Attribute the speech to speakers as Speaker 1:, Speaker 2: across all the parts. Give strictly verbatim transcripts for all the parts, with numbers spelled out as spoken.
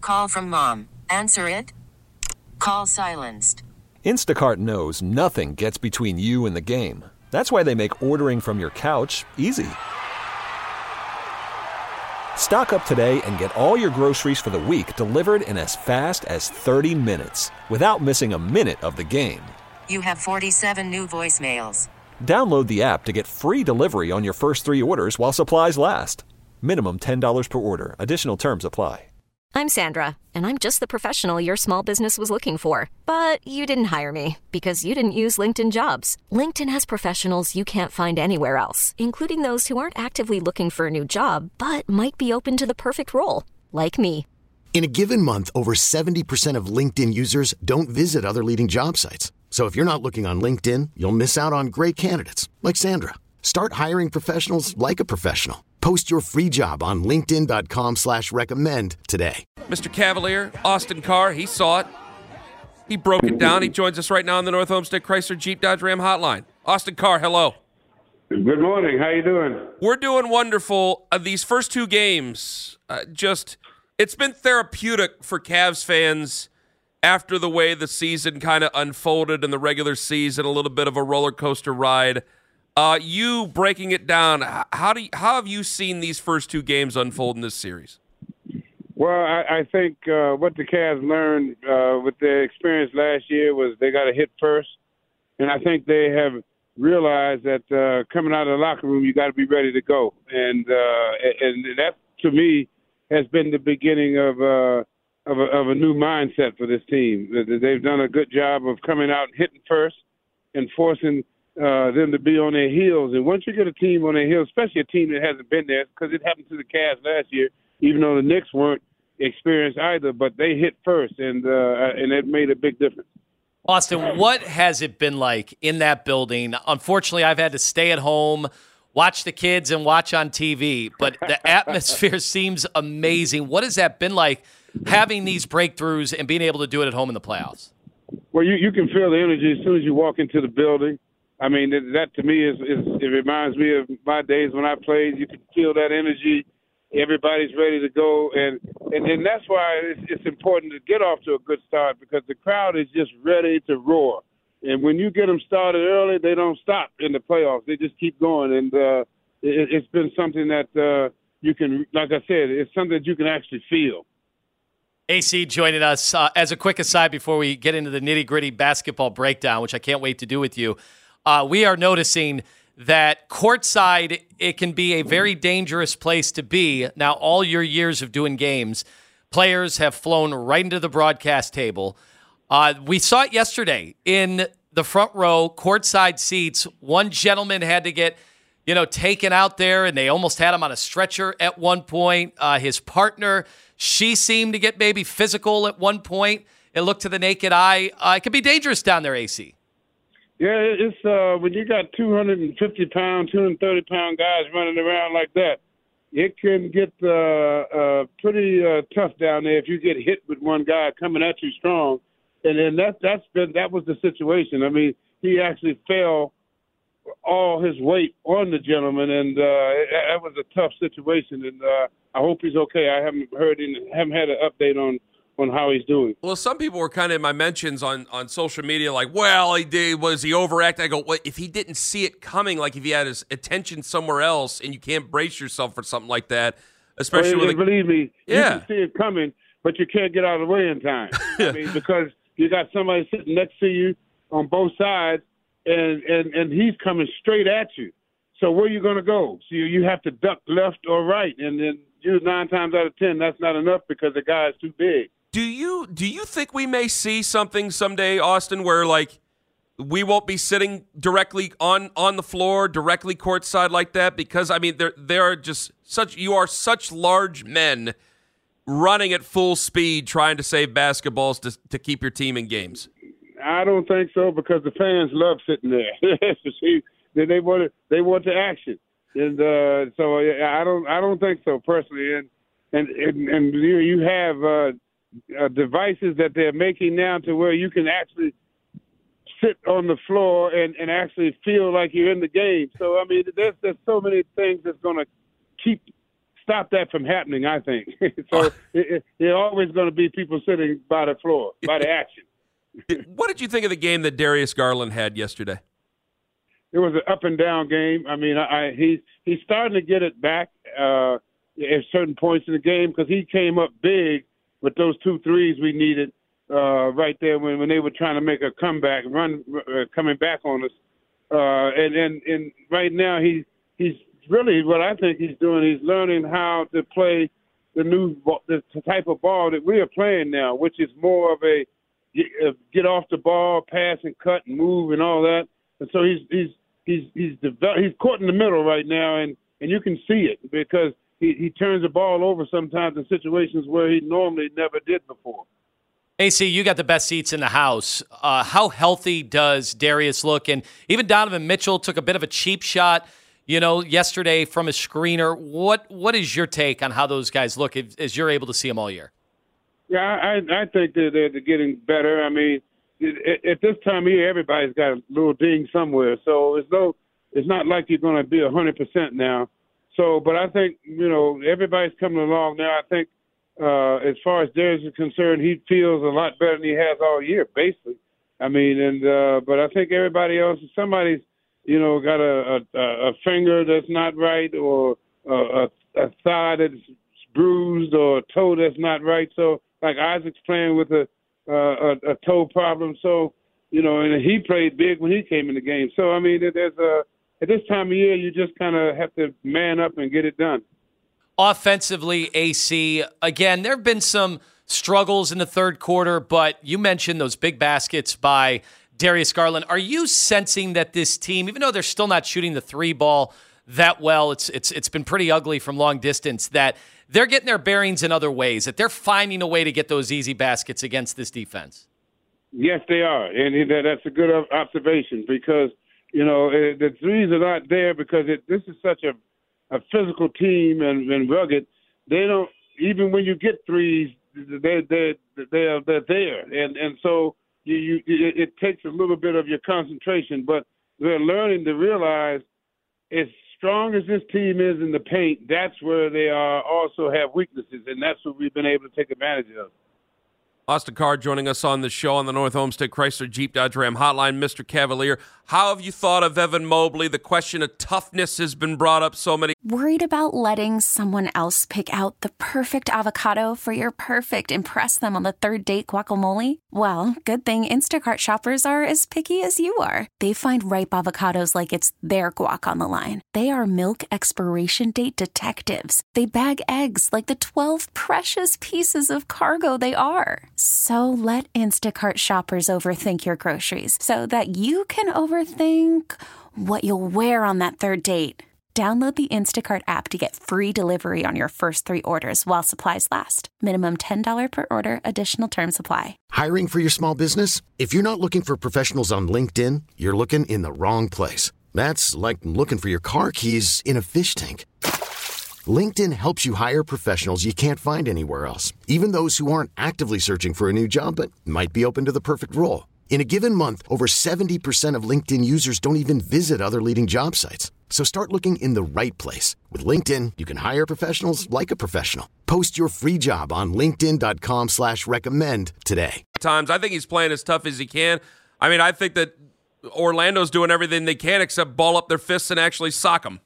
Speaker 1: Call from mom. Answer it. Call silenced.
Speaker 2: Instacart knows nothing gets between you and the game. That's why they make ordering from your couch easy. Stock up today and get all your groceries for the week delivered in as fast as thirty minutes without missing a minute of the game.
Speaker 1: You have forty-seven new voicemails.
Speaker 2: Download the app to get free delivery on your first three orders while supplies last. Minimum ten dollars per order. Additional terms apply.
Speaker 3: I'm Sandra, and I'm just the professional your small business was looking for. But you didn't hire me because you didn't use LinkedIn Jobs. LinkedIn has professionals you can't find anywhere else, including those who aren't actively looking for a new job, but might be open to the perfect role, like me.
Speaker 4: In a given month, over seventy percent of LinkedIn users don't visit other leading job sites. So if you're not looking on LinkedIn, you'll miss out on great candidates like Sandra. Start hiring professionals like a professional. Post your free job on linkedin.com slash recommend today.
Speaker 5: Mister Cavalier, Austin Carr, he saw it. He broke it down. He joins us right now on the North Homestead Chrysler Jeep Dodge Ram hotline. Austin Carr, hello.
Speaker 6: Good morning. How you doing?
Speaker 5: We're doing wonderful. Uh, these first two games, uh, just, it's been therapeutic for Cavs fans after the way the season kind of unfolded in the regular season, a little bit of a roller coaster ride. Uh, you breaking it down, how do you, how have you seen these first two games unfold in this series?
Speaker 6: Well, I, I think uh, what the Cavs learned uh, with their experience last year was they got to hit first, and I think they have realized that uh, coming out of the locker room, you got to be ready to go, and uh, and that to me has been the beginning of uh, of, a, of a new mindset for this team. They've done a good job of coming out and hitting first and forcing Uh, them to be on their heels. And once you get a team on their heels, especially a team that hasn't been there, because it happened to the Cavs last year, even though the Knicks weren't experienced either, but they hit first, and uh, and it made a big difference.
Speaker 7: Austin, what has it been like in that building? Unfortunately, I've had to stay at home, watch the kids, and watch on T V, but the atmosphere seems amazing. What has that been like, having these breakthroughs and being able to do it at home in the playoffs?
Speaker 6: Well, you, you can feel the energy as soon as you walk into the building. I mean, that to me is, is it reminds me of my days when I played. You can feel that energy. Everybody's ready to go, and and then that's why it's, it's important to get off to a good start, because the crowd is just ready to roar. And when you get them started early, they don't stop in the playoffs. They just keep going, and uh, it, it's been something that uh, you can, like I said, it's something that you can actually feel.
Speaker 7: A C joining us. Uh, as a quick aside before we get into the nitty-gritty basketball breakdown, which I can't wait to do with you, Uh, we are noticing that courtside, it can be a very dangerous place to be. Now, all your years of doing games, players have flown right into the broadcast table. Uh, we saw it yesterday in the front row, courtside seats. One gentleman had to get, you know, taken out there, and they almost had him on a stretcher at one point. Uh, his partner, she seemed to get maybe physical at one point. It looked to the naked eye. Uh, it could be dangerous down there, A C.
Speaker 6: Yeah, it's uh, when you got two hundred fifty pound, two hundred thirty pound guys running around like that, it can get uh, uh, pretty uh, tough down there if you get hit with one guy coming at you strong. And then that that's been that was the situation. I mean, he actually fell all his weight on the gentleman, and uh, it, that was a tough situation. And uh, I hope he's okay. I haven't heard any, haven't had an update on. on how he's doing.
Speaker 5: Well, some people were kind of in my mentions on, on social media like, well, he did, was he overacting? I go, well, if he didn't see it coming, like if he had his attention somewhere else and you can't brace yourself for something like that, especially
Speaker 6: well,
Speaker 5: with a,
Speaker 6: believe me,
Speaker 5: yeah.
Speaker 6: you can see it coming, but you can't get out of the way in time. I mean, because you got somebody sitting next to you on both sides, and, and, and he's coming straight at you. So where are you going to go? So you, you have to duck left or right, and then you nine times out of ten, that's not enough because the guy is too big.
Speaker 5: Do you do you think we may see something someday, Austin, where like we won't be sitting directly on, on the floor, directly courtside like that? Because I mean, there there are just such you are such large men running at full speed trying to save basketballs to to keep your team in games.
Speaker 6: I don't think so, because the fans love sitting there. See, they want it, they want the action, and uh, so I don't I don't think so personally. And and and, and you you have. Uh, Uh, devices that they're making now to where you can actually sit on the floor and, and actually feel like you're in the game. So, I mean, there's, there's so many things that's going to keep stop that from happening, I think. so it, it, there are always going to be people sitting by the floor, by the action.
Speaker 5: What did you think of the game that Darius Garland had yesterday?
Speaker 6: It was an up and down game. I mean, I, I he he's starting to get it back uh, at certain points in the game because he came up big with those two threes we needed uh, right there when, when they were trying to make a comeback, run uh, coming back on us. Uh, and, and and right now he he's really what I think he's doing. He's learning how to play the new the type of ball that we are playing now, which is more of a get off the ball, pass and cut and move and all that. And so he's he's he's he's developed, he's caught in the middle right now, and, and you can see it because he, he turns the ball over sometimes in situations where he normally never did before.
Speaker 7: A C, you got the best seats in the house. Uh, how healthy does Darius look? And even Donovan Mitchell took a bit of a cheap shot, you know, yesterday from a screener. What what is your take on how those guys look as you're able to see them all year?
Speaker 6: Yeah, I I think that they're, they're getting better. I mean, at this time of year, everybody's got a little ding somewhere. So it's no, it's not like you're going to be a hundred percent now. So, but I think you know everybody's coming along now. I think uh, as far as Darius is concerned, he feels a lot better than he has all year, basically. I mean, and uh, but I think everybody else, somebody's you know got a a, a finger that's not right, or a, a, a thigh that's bruised, or a toe that's not right. So, like Isaac's playing with a Uh, a, a toe problem, so you know, and he played big when he came in the game. So I mean, there's a at this time of year, you just kind of have to man up and get it done.
Speaker 7: Offensively, A C, again, there have been some struggles in the third quarter, but you mentioned those big baskets by Darius Garland. Are you sensing that this team, even though they're still not shooting the three ball that well, it's it's it's been pretty ugly from long distance, that they're getting their bearings in other ways, that they're finding a way to get those easy baskets against this defense?
Speaker 6: Yes, they are. And that's a good observation because, you know, the threes are not there because it, this is such a, a physical team and, and rugged. They don't, even when you get threes, they're, they're, they're, they're there. And, and so you, you, it, it takes a little bit of your concentration, but they're learning to realize it's strong as this team is in the paint, that's where they are also have weaknesses, and that's what we've been able to take advantage of.
Speaker 5: Austin Carr joining us on the show on the North Olmsted Chrysler Jeep Dodge Ram hotline. Mister Cavalier, how have you thought of Evan Mobley? The question of toughness has been brought up so many.
Speaker 8: Worried about letting someone else pick out the perfect avocado for your perfect impress them on the third date guacamole? Well, good thing Instacart shoppers are as picky as you are. They find ripe avocados like it's their guac on the line. They are milk expiration date detectives. They bag eggs like the twelve precious pieces of cargo they are. So let Instacart shoppers overthink your groceries so that you can overthink what you'll wear on that third date. Download the Instacart app to get free delivery on your first three orders while supplies last. Minimum ten dollars per order. Additional terms apply.
Speaker 4: Hiring for your small business? If you're not looking for professionals on LinkedIn, you're looking in the wrong place. That's like looking for your car keys in a fish tank. LinkedIn helps you hire professionals you can't find anywhere else, even those who aren't actively searching for a new job but might be open to the perfect role. In a given month, over seventy percent of LinkedIn users don't even visit other leading job sites. So start looking in the right place. With LinkedIn, you can hire professionals like a professional. Post your free job on linkedin dot com slash recommend today.
Speaker 5: Times, I think he's playing as tough as he can. I mean, I think that Orlando's doing everything they can except ball up their fists and actually sock them.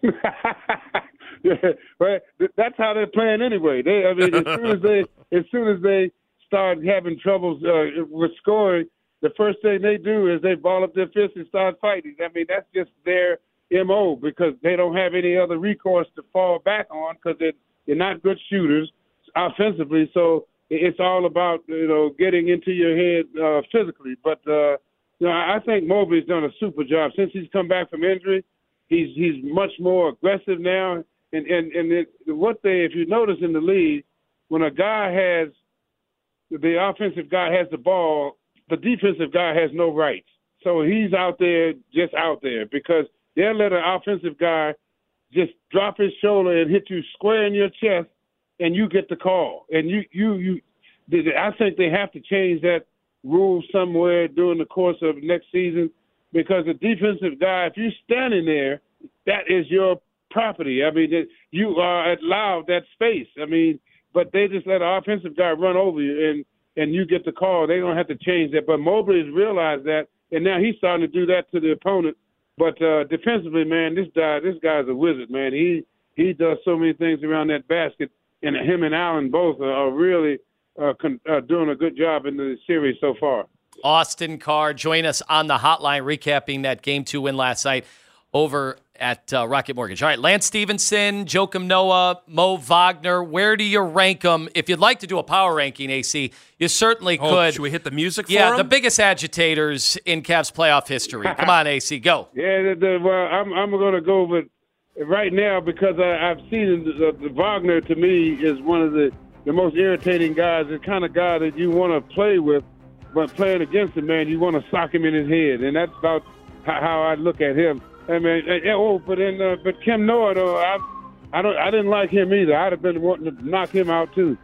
Speaker 6: Yeah, well, that's how they're playing anyway. They, I mean, as soon as they, as soon as they start having troubles uh, with scoring, the first thing they do is they ball up their fists and start fighting. I mean, that's just their M O because they don't have any other recourse to fall back on because they're, they're not good shooters offensively. So it's all about, you know, getting into your head uh, physically. But, uh, you know, I think Mobley's done a super job. Since he's come back from injury, he's he's much more aggressive now. And and, and it, what they, if you notice in the league, when a guy has, the offensive guy has the ball, the defensive guy has no rights. So he's out there, just out there, because they'll let an offensive guy just drop his shoulder and hit you square in your chest, and you get the call. And you, you, you, I think they have to change that rule somewhere during the course of next season, because the defensive guy, if you're standing there, that is your property. I mean, you are allowed that space. I mean, but they just let an offensive guy run over you, and, and you get the call. They don't have to change that. But Mobley has realized that, and now he's starting to do that to the opponent. But uh, defensively, man, this guy, this guy's a wizard, man. He he does so many things around that basket, and him and Allen both are, are really uh, con- uh, doing a good job in the series so far.
Speaker 7: Austin Carr, join us on the hotline, recapping that game two win last night over at uh, Rocket Mortgage. All right, Lance Stevenson, Joakim Noah, Mo Wagner. Where do you rank them? If you'd like to do a power ranking, A C, you certainly
Speaker 5: oh,
Speaker 7: could.
Speaker 5: Should we hit the music for
Speaker 7: Yeah,
Speaker 5: them?
Speaker 7: the biggest agitators in Cavs playoff history. Come on, A C, go.
Speaker 6: Yeah, the, the, well, I'm I'm going to go with right now because I, I've seen the, the Wagner. To me, is one of the, the most irritating guys. The kind of guy that you want to play with, but playing against him, man, you want to sock him in his head, and that's about how, how I look at him. I mean, oh, but then, uh, but Kim Noah, though, I, I don't, I didn't like him either. I'd have been wanting to knock him out too.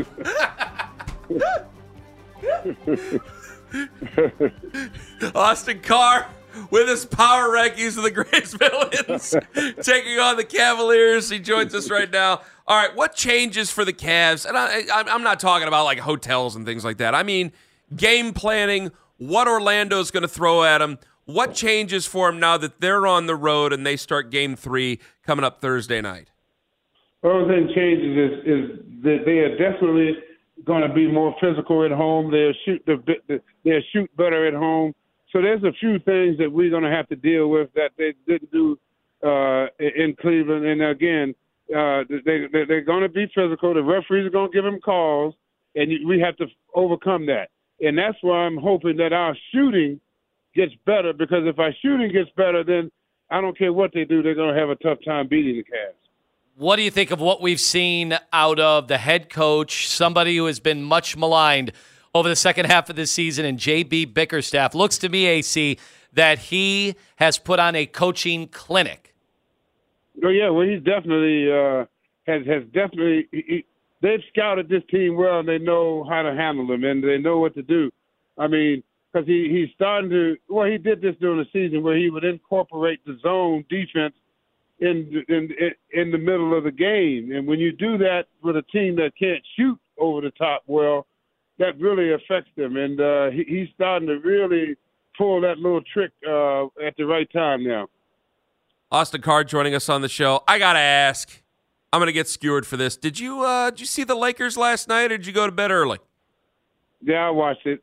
Speaker 5: Austin Carr with his power rankings of the greatest villains, taking on the Cavaliers. He joins us right now. All right, what changes for the Cavs? And I, I, I'm not talking about like hotels and things like that. I mean, game planning. What Orlando's going to throw at them. What changes for them now that they're on the road and they start game three coming up Thursday night?
Speaker 6: The only thing changes is, is that they are definitely going to be more physical at home. They'll shoot the, they'll shoot better at home. So there's a few things that we're going to have to deal with that they didn't do uh, in Cleveland. And again, uh, they, they, they're going to be physical. The referees are going to give them calls, and we have to overcome that. And that's why I'm hoping that our shooting gets better, because if our shooting gets better, then I don't care what they do, they're going to have a tough time beating the Cavs.
Speaker 7: What do you think of what we've seen out of the head coach, somebody who has been much maligned over the second half of this season, and J B Bickerstaff? Looks to me, A C, that he has put on a coaching clinic.
Speaker 6: Oh, yeah, well, he's definitely uh, has, has definitely he, he, they've scouted this team well, and they know how to handle them, and they know what to do. I mean, because he, he's starting to – well, he did this during the season where he would incorporate the zone defense in, in in the middle of the game. And when you do that with a team that can't shoot over the top well, that really affects them. And uh, he, he's starting to really pull that little trick uh, at the right time now.
Speaker 5: Austin Carr joining us on the show. I got to ask, I'm going to get skewered for this. Did you uh, did you see the Lakers last night, or did you go to bed early?
Speaker 6: Yeah, I watched it.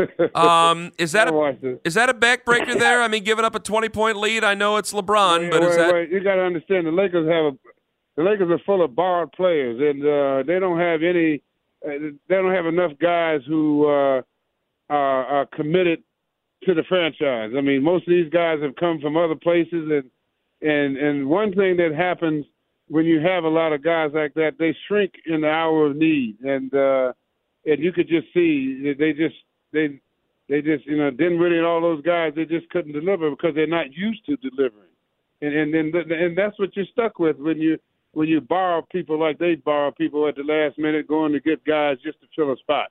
Speaker 5: um, is that
Speaker 6: I
Speaker 5: a
Speaker 6: watched it.
Speaker 5: is that a backbreaker there? I mean, giving up a twenty point lead. I know it's LeBron,
Speaker 6: wait,
Speaker 5: but is
Speaker 6: wait,
Speaker 5: that
Speaker 6: wait. You got to understand the Lakers have a the Lakers are full of borrowed players, and uh, they don't have any. Uh, they don't have enough guys who uh, are, are committed to the franchise. I mean, most of these guys have come from other places, and and and one thing that happens when you have a lot of guys like that, they shrink in the hour of need, and. Uh, And you could just see that they just they they just you know didn't really all those guys, they just couldn't deliver because they're not used to delivering, and and and, and that's what you're stuck with when you when you borrow people like they borrow people at the last minute, going to get guys just to fill a spot.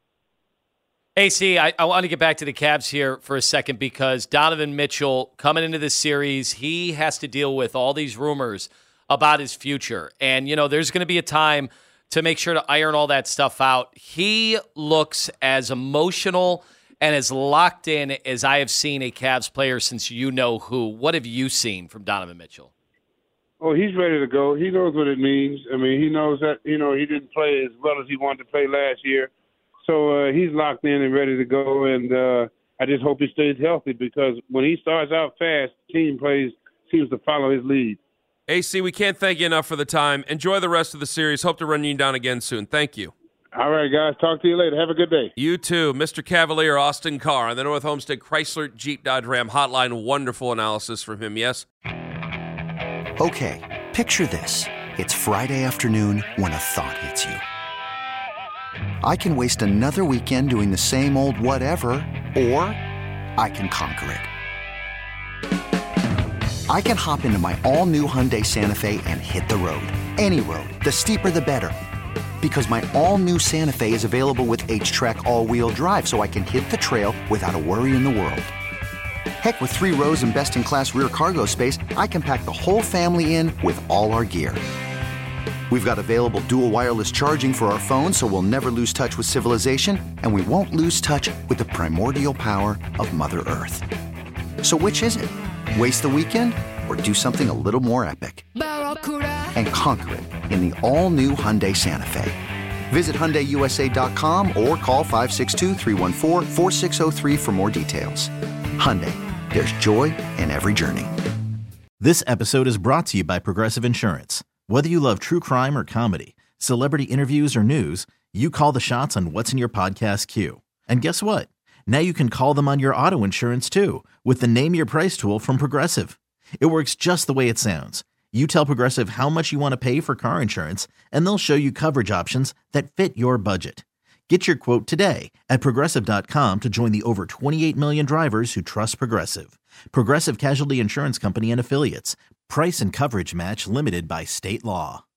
Speaker 7: A C, I, I want to get back to the Cavs here for a second, because Donovan Mitchell coming into this series, he has to deal with all these rumors about his future, and you know there's going to be a time to make sure to iron all that stuff out. He looks as emotional and as locked in as I have seen a Cavs player since you know who. What have you seen from Donovan Mitchell?
Speaker 6: Oh, he's ready to go. He knows what it means. I mean, he knows that, you know, he didn't play as well as he wanted to play last year. So uh, he's locked in and ready to go, and uh, I just hope he stays healthy, because when he starts out fast, the team plays seems to follow his lead.
Speaker 5: A C, we can't thank you enough for the time. Enjoy the rest of the series. Hope to run you down again soon. Thank you.
Speaker 6: All right, guys. Talk to you later. Have a good day.
Speaker 5: You too. Mister Cavalier, Austin Carr on the North Homestead Chrysler Jeep Dodge Ram hotline. Wonderful analysis from him, yes?
Speaker 9: Okay, picture this. It's Friday afternoon when a thought hits you. I can waste another weekend doing the same old whatever, or I can conquer it. I can hop into my all-new Hyundai Santa Fe and hit the road. Any road. The steeper, the better. Because my all-new Santa Fe is available with H-Track all-wheel drive, so I can hit the trail without a worry in the world. Heck, with three rows and best-in-class rear cargo space, I can pack the whole family in with all our gear. We've got available dual wireless charging for our phones, so we'll never lose touch with civilization, and we won't lose touch with the primordial power of Mother Earth. So which is it? Waste the weekend or do something a little more epic? And conquer it in the all-new Hyundai Santa Fe. Visit Hyundai U S A dot com or call five six two, three one four, four six zero three for more details. Hyundai, there's joy in every journey.
Speaker 10: This episode is brought to you by Progressive Insurance. Whether you love true crime or comedy, celebrity interviews or news, you call the shots on what's in your podcast queue. And guess what? Now you can call them on your auto insurance too with the Name Your Price tool from Progressive. It works just the way it sounds. You tell Progressive how much you want to pay for car insurance, and they'll show you coverage options that fit your budget. Get your quote today at Progressive dot com to join the over twenty-eight million drivers who trust Progressive. Progressive Casualty Insurance Company and Affiliates. Price and coverage match limited by state law.